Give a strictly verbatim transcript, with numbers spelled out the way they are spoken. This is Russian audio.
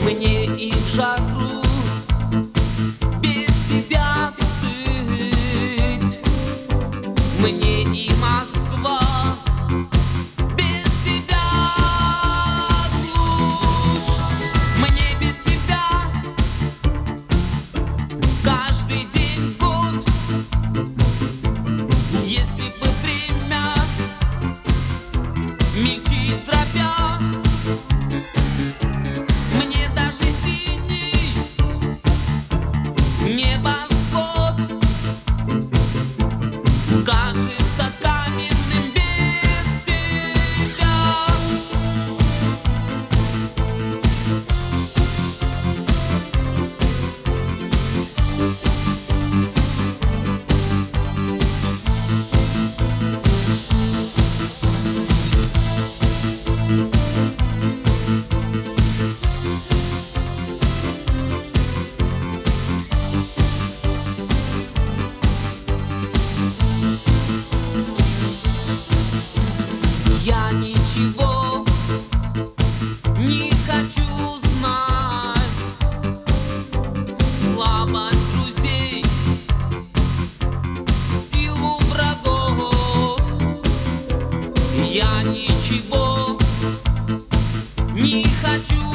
Мне и в жару без тебя стыть, мне и Москва без тебя глушь, мне без тебя каждый день год. Если бы время мельчит дробя, мне даже синий небосвод кажется каменным без тебя. Я ничего не хочу знать, слабость друзей, силу врагов. Я ничего не хочу